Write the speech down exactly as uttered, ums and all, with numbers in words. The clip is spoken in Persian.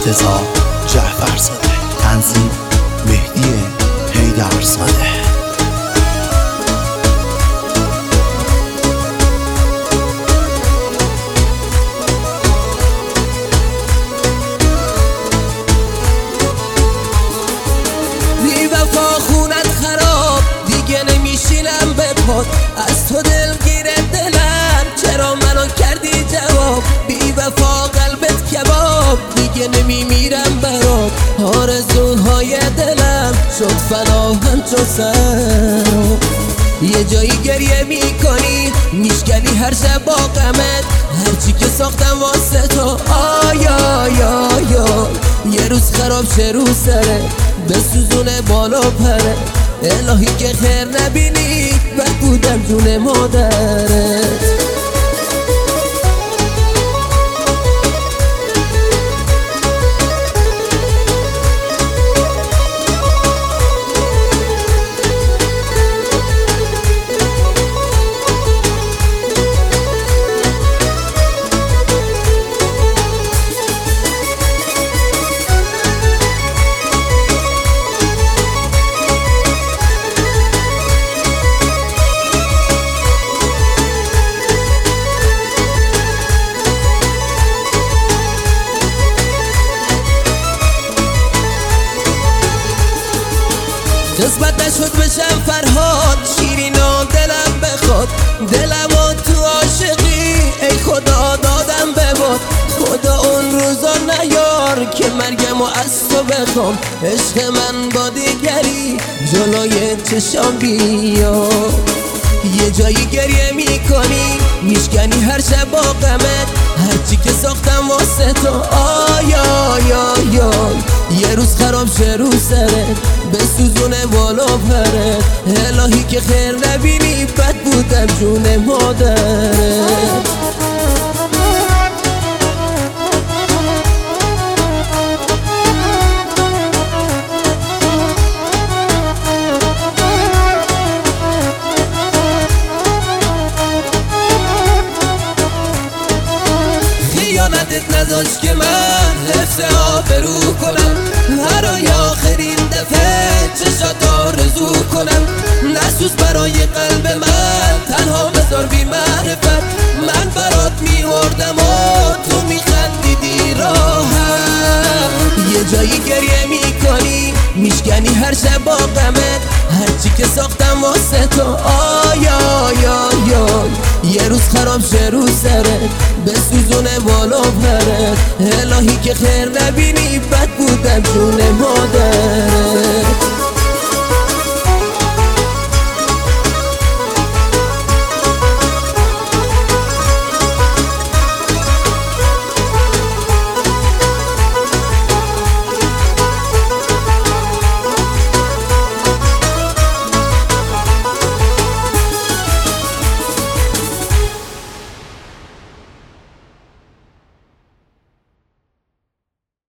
مرتضی جعفرزاده، تنظیم مهدی حیدرزاده. بی وفا خونت خراب دیگه نمیشینم به پات، از تو دلگیر دلم چرا منو کردی جواب. بی وفا قلبت کباب دیگه نمیمیرم برات، آرزوهای دلم شد فنا همچو سراب. یه جایی گریه میکنی میشکنی هر شب با غمت، هرچی که ساختم واسه تو آیا آیا آیا یه روز خراب شه رو سره بسوزونه بالا پره. الهی که خیر نبینی بد بودم جون مادرت. قسمت نشد بشم فرهاد شیرینا دلم بخواد، دلم و تو عاشقی ای خدا دادم به باد. خدا اون روزا نیار که مرگم و از تو بخوام، عشق من با دیگری جلوی چشام بیا. یه جایی گریه میکنی میشکنی هر شب با غمت، هرچی که ساختم واسه تو آیا آیا آیا یه روز خراب شه رو سرت بسوزونه بالا پرت. الهی که خیر نبینی بد بودم جون مادرت. خیانتت نذاشت که من حفظ آبرو کنم، برای آخرین دفعه چشات آرزو کنم. نسوز برای قلب من تنها بذار بی معرفت، من برات میوردم و تو میخندیدی راحت. یه جایی گریه میکنی میشکنی هر شب با غمت، هرچی که ساختم واسه تو آیا آیا آیا یه روز خراب شه رو سرت بسوزونه بالا پرت. الهی که خیر نبینی بد بودم جون مادرت.